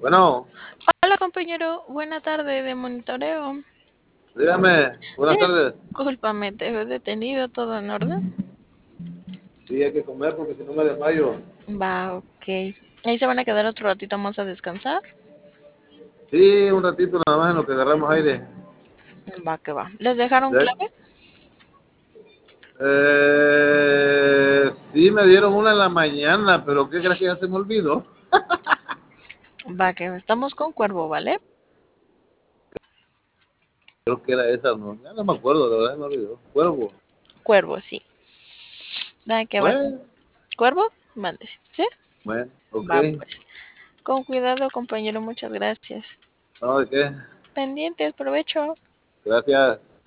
Bueno, Hola compañero, buena tarde de monitoreo. dígame, buenas tardes. Discúlpame, te he detenido, todo en orden. Sí, hay que comer porque si no me desmayo. Va, ok. Ahí se van a quedar otro ratito más a descansar. Sí, un ratito nada más en lo que agarramos aire. Va, que va. ¿Les dejaron ¿Ya? clave? Sí, me dieron una en la mañana, pero ¿qué crees que ya se me olvidó? Va, que estamos con Cuervo, ¿vale? Creo que era esa, no, ya no me acuerdo, la verdad se me olvidó. Cuervo. Cuervo, sí. Va, que va. Bueno, ¿Cuervo? Mande, ¿sí? bueno, ok. Va, pues. Con cuidado, compañero, muchas gracias. No, ¿de qué? Pendientes, provecho. Gracias.